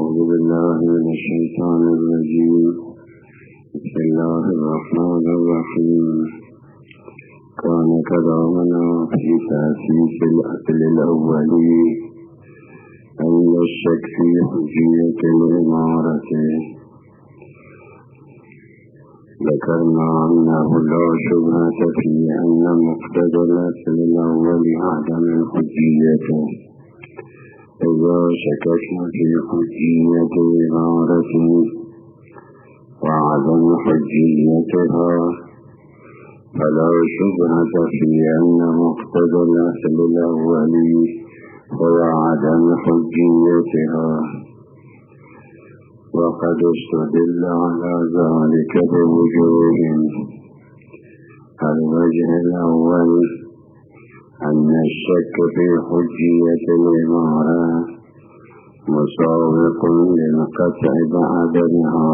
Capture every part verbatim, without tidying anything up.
أعوذ بالله من الشيطان الرجيم. بسم الله الرحمن الرحيم. كان كلامنا في تأسيس الأصل الأولي أن الشك في حجية الإمارة. ذكرنا أنه لا شبهة في أن مقتضى الأصل الأول عدم الحجية. إذا شككنا في حجية الإمارة وعدم حجيتها فلا شبهة في أن مقتضى الأصل الأول هو عدم حجيتها. وقد استدل على ذلك بوجوه. الوجه الأول أن الشك في حجية الإمارة مساوق للقطع بعدمها.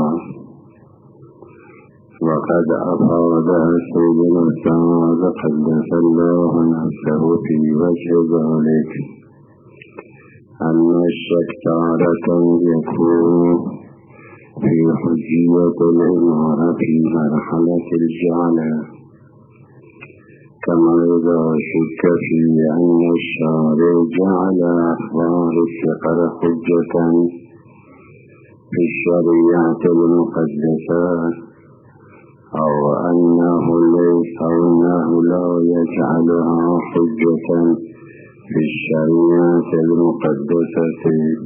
وقد أفاد سيدنا الأستاذ قدس الله نفسه في وجه ذلك أن الشك تارة يكون في حجية الإمارة في مرحلة الجعل، كما إذا شك في أن الشارع جعل أخبار الفقر حجة في الشريعة المقدسة، أو أنه ليس أنه لا يجعلها حجة في الشريعة المقدسة.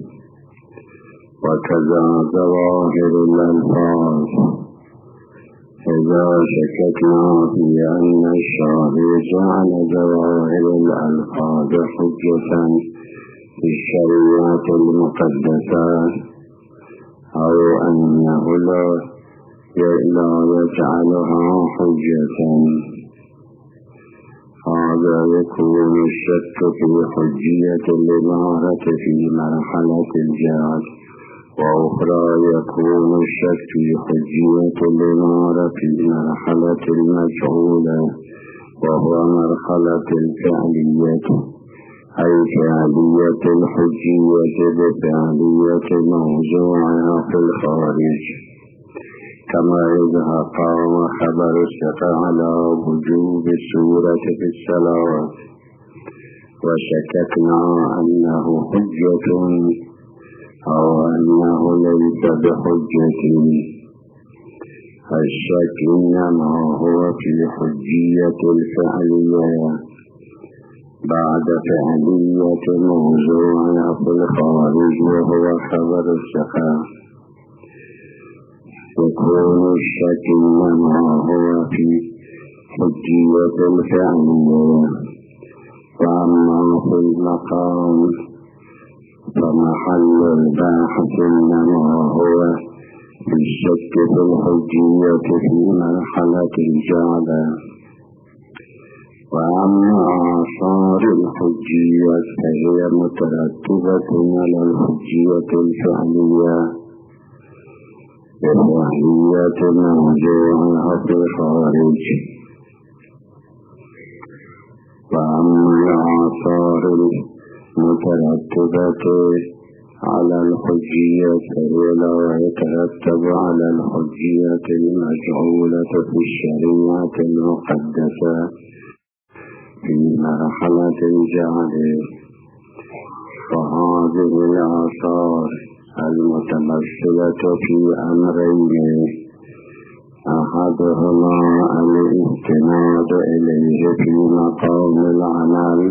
وكذا ظواهر الألفاظ. إذا شككنا في أن الشارع جعل ظواهر الألفاظ حجة في الشريعة المقدسة، أو أنه لا يجعلها حجة، هذا يكون الشك في حجية الإمارة في مرحلة الجهاد. وأخرى يكون الشك في حجية الإمارة في مرحلة المجهولة، وهو مرحلة الفعلية، أي فعلية الحجية بفعلية موضوعها في الخارج. كما إذا قام خبر الثقة على وجوب السورة في الصلاة وشككنا أنه حجة أو أنه ليس بحجة، الشك إنما هو في حجية الفعلية بعد فعلية موضوعها في الخارج، وهو خبر الثقة. يكون الشك إنما هو في حجية الفعلية. وأما في المقام فمحل الباحث إنما هو في الشك في الحجية في مرحلة الجعل. وأما آثار الحجية فهي مترتبة على الحجية الفعلية وفعلية موضوعها في الخارج. وأما الآثار المترتبة على الحجية فهي لا يترتب على الحجية المجعولة في الشريعة المقدسة في مرحلة الجعل. وهذه الآثار المتمثلة في أمرين: أحدهما الاستناد إليه في مقام العمل،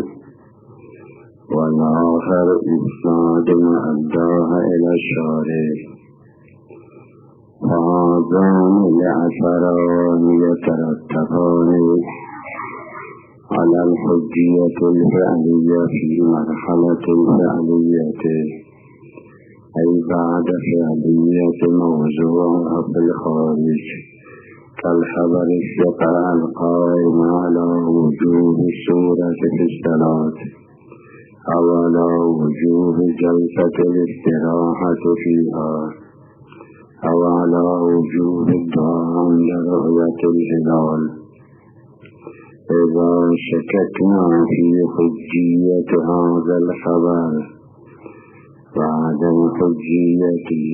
والآخر إسناد ما أداها إلى الشارع. فهذان الأثران يترتبان على الحجية الفعلية في مرحلة الفعلية، أي بعد فعلية موضوعها في الخارج، كالخبر الثقة القائم على وجوب السورة في الصلاة، أو على وجوب جلسة الاستراحة فيها، أو على وجوب الدعاء عند رؤية الهلال. إذا شككنا في حجية هذا الخبر وعدم حجيته،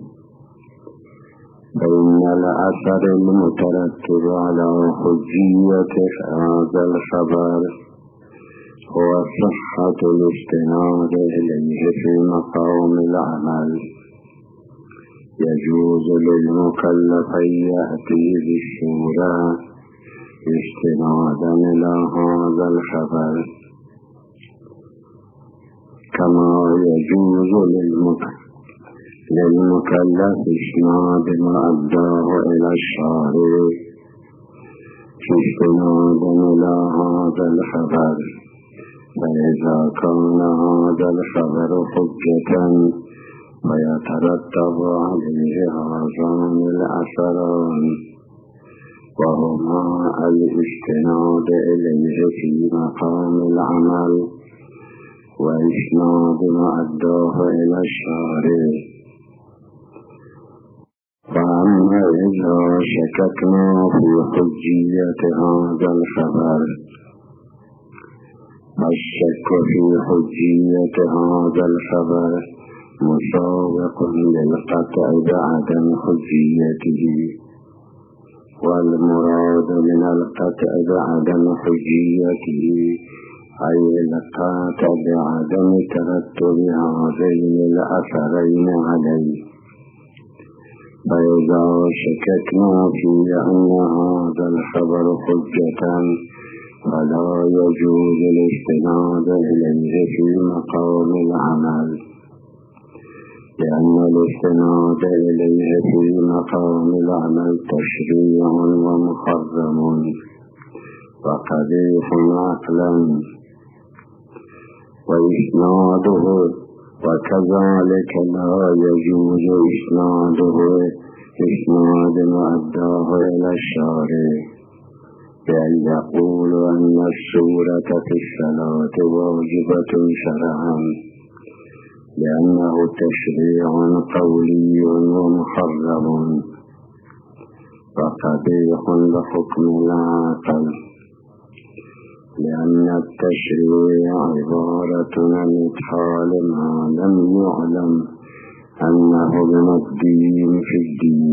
فإن الأثر المترتب على حجية هذا الخبر هو صحة الاستناد إليه في مقام العمل. يجوز للمكلف أن يأتي بالصورة استنادا إلى هذا الخبر، كما يجوز للمكلف إسناد ما أداه إلى الشارع استنادا إلى هذا الخبر. فإذا كان هذا الخبر حجة فيترتب عليه هذان الأثران، وهما الاستناد إليه في مقام العمل وإسناد ما أداه إلى الشارع. فأما إذا شككنا في حجية هذا الخبر، الشك في حجية هذا الخبر مساوق للقطع بعدم حجيته، والمراد من القطع بعدم حجيته أي القطع بعدم ترتب هذين الأثرين عليه. فإذا شككنا في أن هذا الخبر حجة فلا يجوز الاستناد إليه في مقام العمل، لأن الاستناد إليه في مقام العمل تشريع ومحرم وقبيح عقلا، وإسناده وكذلك لا يجوز إسناده إسناد ما أداه إلى الشارع، بأن يقول أن السورة في الصلاة واجبة شرعا، لأنه تشريع قولي ومحرم وقبيح لحكم العقل، لأن التشريع عبارة عن إدخال ما لم يعلم أنه من الدين في الدين،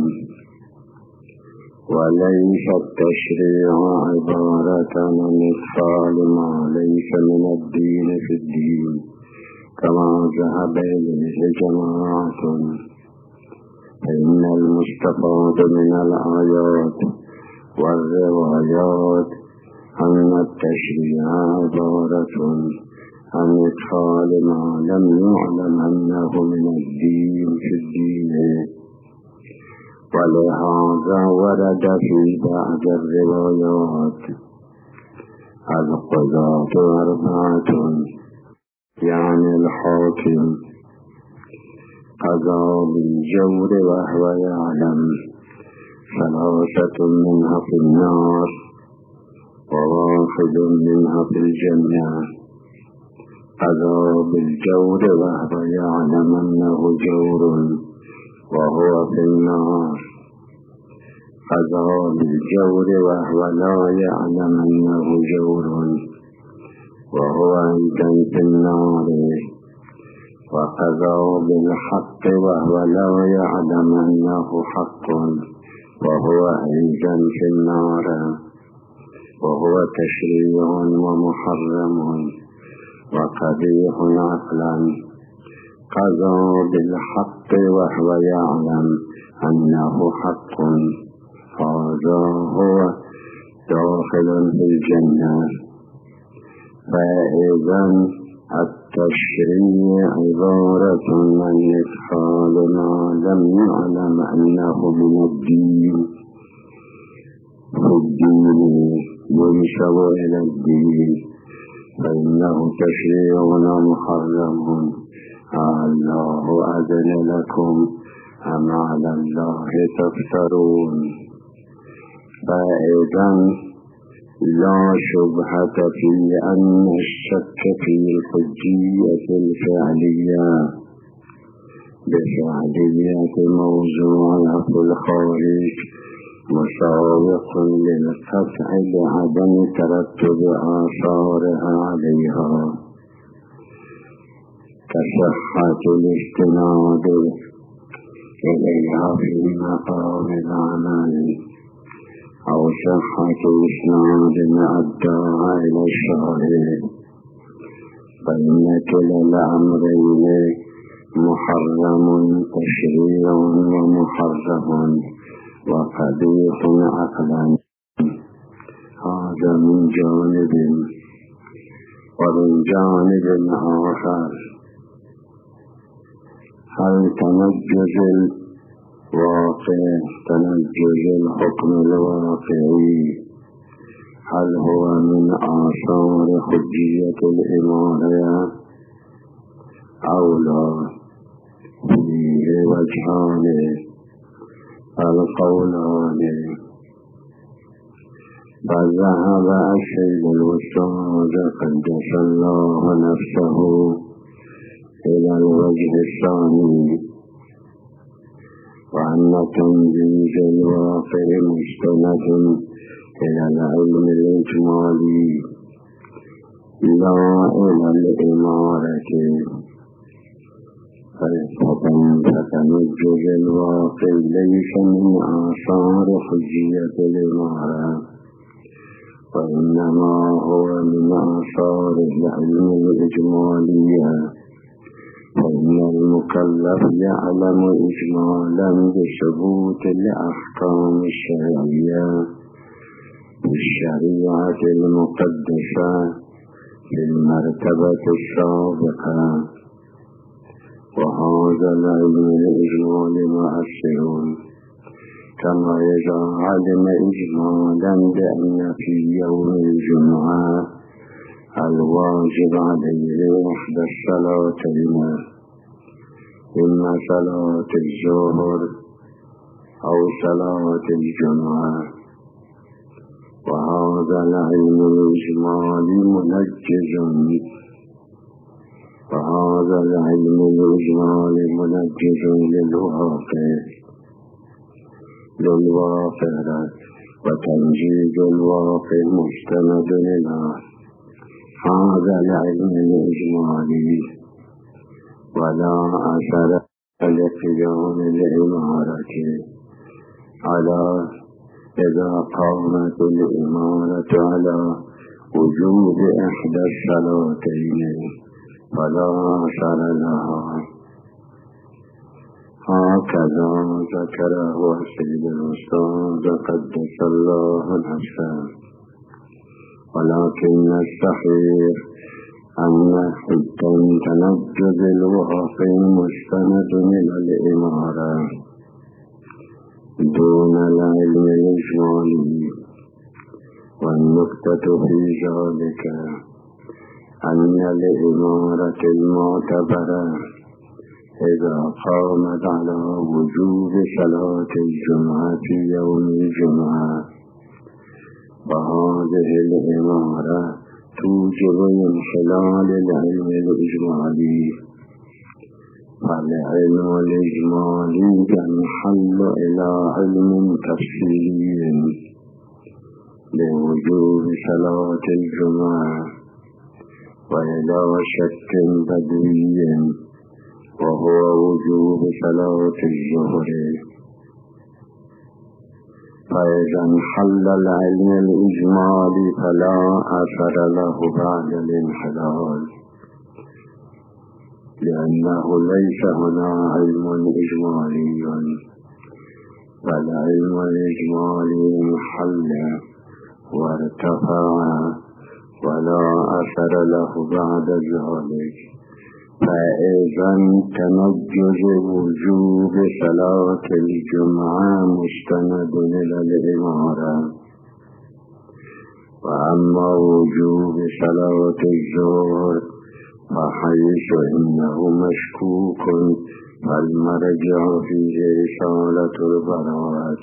وليس التشريع عبارة عن إدخال ما ليس من الدين في الدين كما ذهب إليه جماعة. فإن المستفاد من الآيات والروايات أن التشريع عبارة عن إدخال ما لم يعلم أنه من الدين في الدين، ولهذا ورد في بعض الروايات القضاة أربعة، يعني الحاكم قضى بالجور وهو يعلم، ثلاثة منها في النار وواحد منها في الجنة. قضى بالجور وهو يعلم أنه جور وهو في النار، قضى بالجور وهو لا يعلم أنه جور وهو أيضا في النار، وقضى بالحق وهو لا يعلم أنه حق وهو أيضا في النار، وهو تشريع ومحرم وقبيح عقلا. قضى بالحق وهو يعلم أنه حق، هذا هو داخل في الجنة. فإذا التشريع عبارة عن إدخال ما لم يعلم أنه من الدين في الدين ينسب إلى الدين، فإنه تشريع محرم. الله أذن لكم أم على الله تفترون. فإذا لا شبهة في أن الشك في الحجية الفعلية بفعلية موضوعها في الخارج مساوق للقطع بعدم ترتب آثارها عليها. كصحة الاستناد إليها في مقام العمل أو صحة إسناد أداها إلى الشارع، فإن كلا الأمرين محرم تشريع ومحرم وقبيح عقلا. هذا من جانب. ومن جانب آخر هل تنجز الواقع تنجز الحكم الواقعي هل هو من آثار حجية الإمارة أو لا؟ فيه وجهان القولان. فذهب الشيخ الأستاذ قدس الله نفسه إلى الوجه الثاني، وأن تنجيز الواقع مستند إلى العلم الإجمالي لا إلى الإمارة. فتنجز الواقع ليس من آثار حجية الإمارة، وإنما هو من آثار العلم الإجمالية، فإن المكلف يعلم إجمالا بثبوت الأحكام الشرعية بالشريعة المقدسة في المرتبة السابقة، وهذا العلم الإجمالي مؤثر، كما إذا علم إجمالا بأن في يوم الجمعة الواجب عليه إحدى الصلاتين، إما صلاة الظهر أو صلاة الجمعة، وهذا العلم الإجمالي منجز وهذا العلم الإجمالي منجز للواقع للواقع وتنجيز الواقع مستند إلى هذا العلم الإجمالي، ولا أثر لقيام الإمارة على إذا قامت الإمارة على وجوب إحدى الصلاتين فلا أثر لها. هكذا ذكره السيد الأستاذ قدس الله نفسه، ولكن الصحيح أن حكم تنجز الواقع مستند إلى الإمارة دون العلم الإجمالي. والنكتة في ذلك أن الإمارة المعتبرة إذا قامت على وجوب صلاة الجمعة في يوم الجمعة، وهذه الإمارة توجب انحلال العلم الإجمالي، فالعلم الإجمالي ينحل إلى علم تفصيلي لوجوب صلاة الجمعة وإلى شك بدوي وهو وجوب صلاة الظهر. فإذا انحل العلم الإجمالي فلا أثر له بعد الانحلال، لأنه ليس هنا علم إجمالي، بل علم الإجمالي انحل وارتفع ولا أثر له بعد ذلك. فإذا تنجز وجوب صلاة الجمعة مستند إلى الإمارة، وأما وجوب صلاة الظهر فحيث إنه مشكوك فالمرجع فيه رسالة البراءة،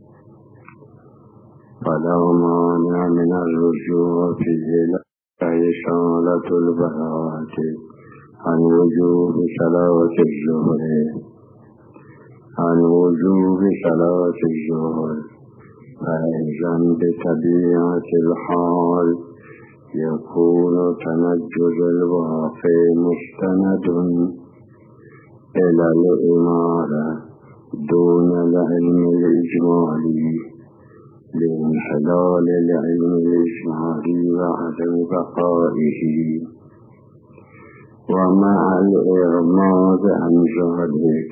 فلا مانع من الرجوع فيه رسالة البراءة عن وجوب صلاة الظهر عن وجوب صلاة الظهر. فإذا بطبيعة الحال يكون تنجز الواقع مستند إلى الإمارة دون العلم الإجمالي لانحلال العلم الإجمالي وعدم بقائه، ومع الإغماض عن ذلك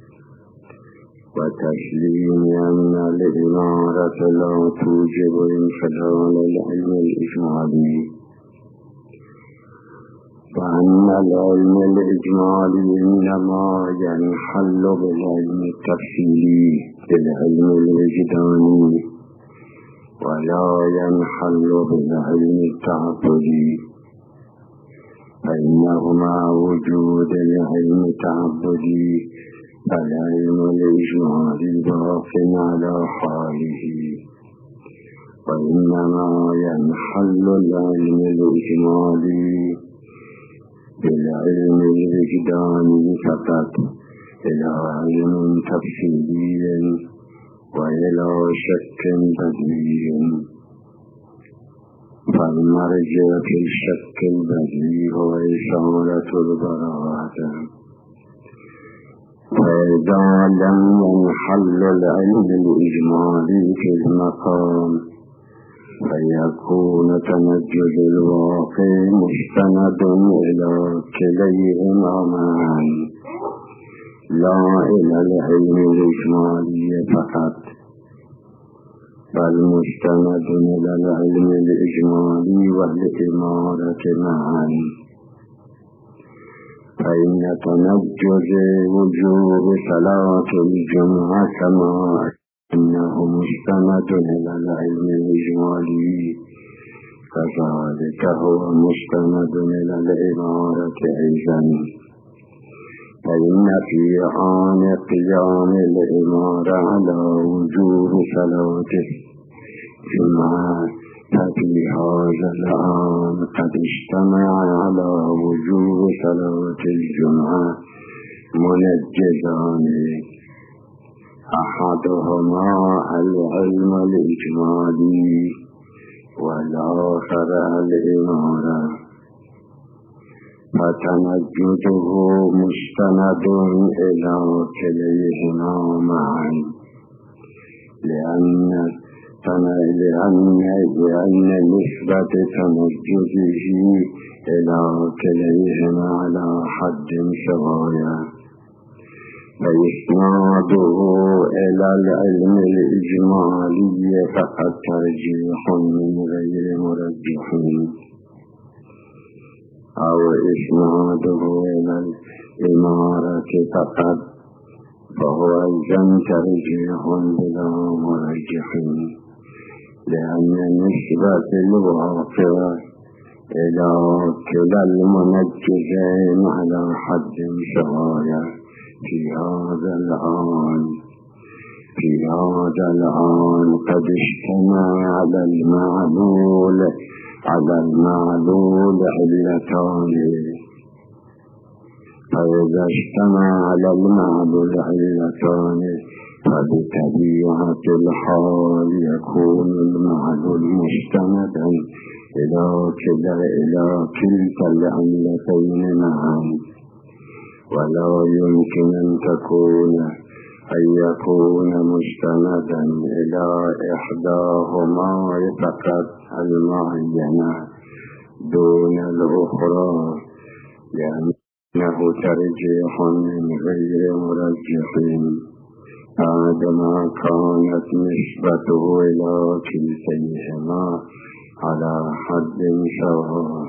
وتسليم أن الإمارة لا توجب انحلال العلم الإجمالي، وأن العلم الإجمالي إنما ينحل بالعلم التفصيلي بالعلم الوجداني، ولا ينحل بالعلم التعبدي، فإنهما وجود العلم التعبدي فالعلم الإجمالي باق على حاله، وإنما ينحل العلم الإجمالي بالعلم الوجداني فقط إلى علم تفصيلي وإلى شك بديهي، فالمرجع في الشك البديهي هو إشارة البراءة. فإذا لم ينحل العلم الإجمالي في المقام فيكون تنجز الواقع مستند إلى كليهما معا، لا إلى العلم الإجمالي فقط، بل مستند إلى العلم الإجمالي والإمارة معا. فإن تنجز وجوب صلاة الجمعة كما إنه مستند إلى العلم الإجمالي كذلك هو مستند إلى الإمارة أيضا، فإن في آن قيام الإمارة على وجوب صلاة الجمعة ففي هذا الآن قد اجتمع على وجوب صلاة الجمعة منجزان، أحدهما العلم الإجمالي والآخر الإمارة، فتنجده مستند إلى كليهما معا، لأن لأن لأن نسبة تنجده إلى كليهما على حد سوايا، فإسناده إلى العلم الإجمالي فقد ترجيح من غير مرجح، أو إسناده إلى الإمارة فقط فهو أيضا ترجيح بلا مرجح، لأن نسبة الواقع إلى كلا المنجزين على حد سوايا في هذا الآن في هذا الآن قد اجتمع على المعلول على المعلول علتان، فإذا اجتمع على المعلول علتان فبطبيعة الحال يكون المعلول مستندا إلى كلا إلى كلتا العلتين معا، ولا يمكن أن تكون أن يكون مستندا إلى إحداهما فقط المعينة دون الأخرى، لأنه ترجيح من غير مرجح بعدما كانت نسبته إلى كلتيهما على حد سواء.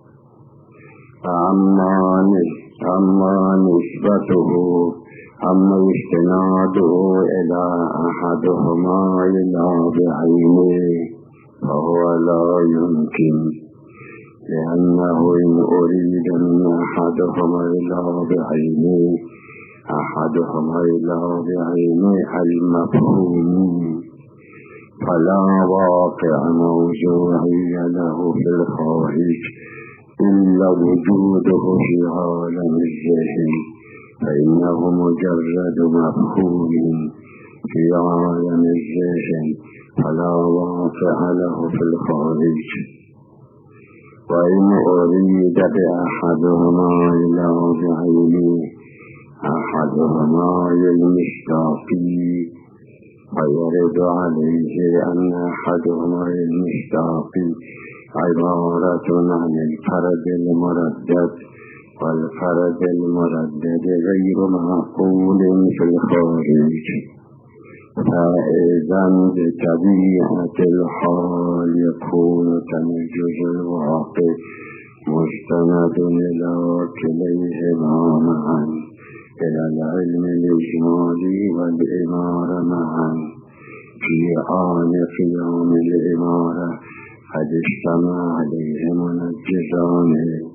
أما أما نسبته أما استناده إلى أحدهما إلى بعينه فهو لا يمكن، لأنه إن أريد من أحدهما إلى بعينه أحدهما إلى بعينه المفهوم فلا واقع موضوعي له في الخارج إلا وجوده في عالم الذهن، فإنه مجرد مفهوم في عالم الذهن فلا واقع له في الخارج. وإن أريد بأحدهما إلى بعينه أحدهما للمشتاقي ويرد عليه أن أحدهما للمشتاقي عبارة عن الفرد المردد، والفرد المردد غير معقول في الخارج. فإذا بطبيعة الحال يكون تمجز الواقع مستند إلى كليهما معا، إلى العلم الإجمالي والإمارة معا. في آن قيام الإمارة قد اجتمع عليه منجزان،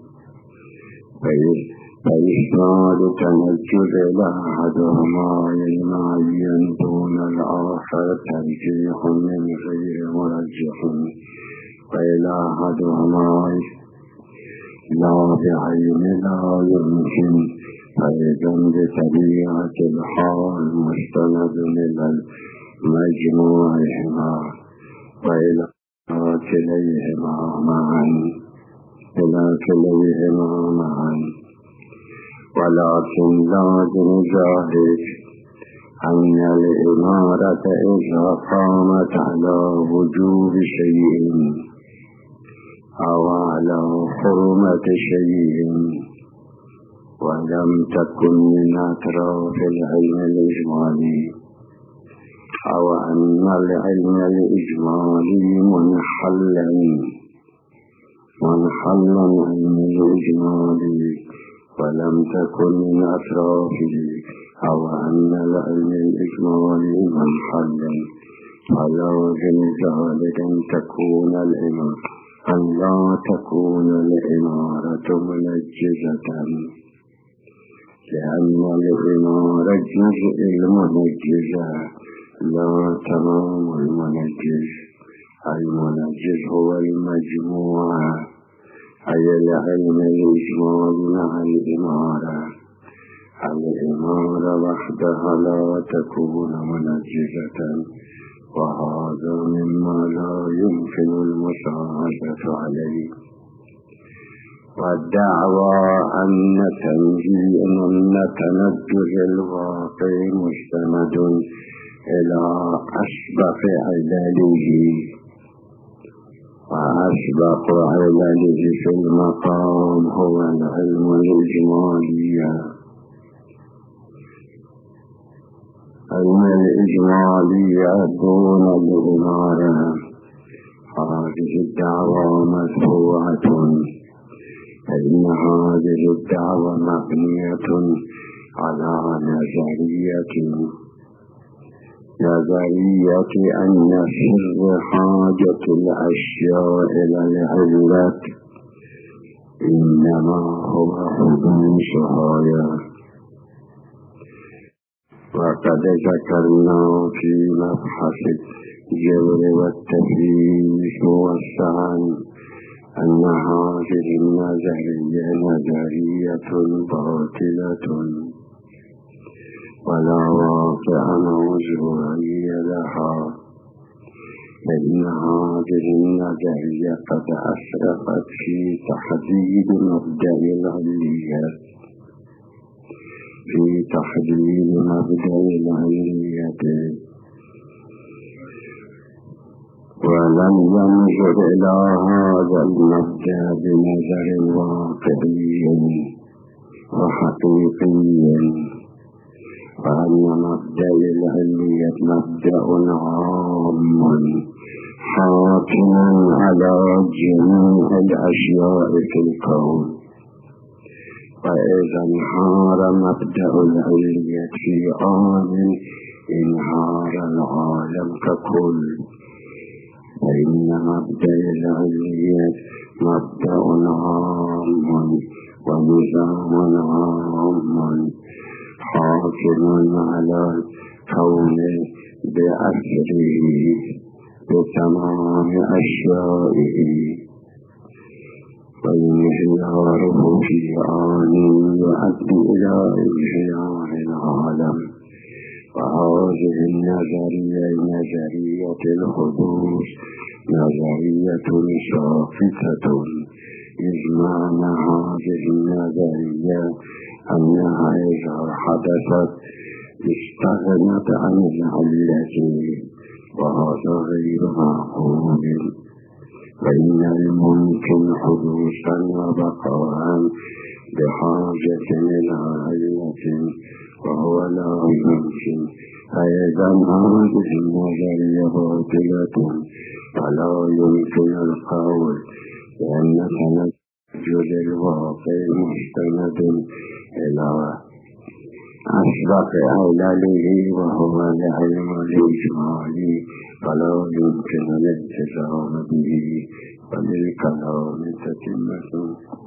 فإسناد تنجز لأحدهما للمعين دون الآخر ترجيح من غير مرجح، وإلى أحدهما لا بعين لا يمكن. فإذا بطبيعة الحال مستند إلى مجموعهما وإلى كليهما معا، إلى كليهما معا. ولكن لازم ذلك أن الإمارة إذا قامت على وجوب شيء أو على حرمة شيء ولم تكن من أطراف العلم الإجمالي، أو أن العلم الإجمالي منحلا منحلا علم الإجمالي ولم تكن من أطرافه، أو أن العلم الإجمالي منحلا، فلازم ذلك أن تكون الإمارة أن لا تكون الإمارة منجزة، لأن الإمارة جزء المنجزة لا تمام المنجز. المنجز هو المجموعة، أي العلم الإجمالي مع الإمارة. الإمارة وحدها لا تكون منجزة، وهذا مما لا يمكن المساعدة عليه. والدعوى أن تنجز الواقع مستند إلى أسبق علله، وأسبق علله في المقام هو العلم الإجمالي. علم الإجمالي دون الإمارة. هذه الدعوى مرفوعة، فإن هذه الدعوة مبنية على نظرية نظرية أن سر حاجة الأشياء إلى العلة إنما هو حدوثها. وقد ذكرنا في مبحث الجبر والتفريق والسعن أن هذه النظرية نظرية باطلة ولا واقع موضوعي لها، فإن هذه النظرية قد أسرفت في تحديد مبدأ العلية في تحديد مبدأ العلية ولم ينظر إلى هذا المبدأ بنظر واقعي وحقيقي، فأن مبدأ العلية مبدأ عام حاكم على جميع الأشياء في الكون. فإذا انهار مبدأ العلية في آن انهار العالم ككل، فإن مبدأ العلية مبدأ عام ونظام عام حاكم على الكون بأسره بتمام أشيائه، وانهياره في آن يؤدي إلى انهيار العالم. وهذه النظرية نظرية الحدوث نظرية ساقطة إذ معنى هذه النظرية أنها إذا حدثت استغنت عن العلة، وهذا غير معقول، فإن الممكن حدوثا وبقاء بحاجة إلى علة، وهو لا يمكن. فإذا هذه النظرية باطلة، فلا يمكن القول بأن تنجد الواقع مستند إلى أسبق علله، وهو العلم الإجمالي، فلا يمكن الالتزام به، وللكلام تتمة.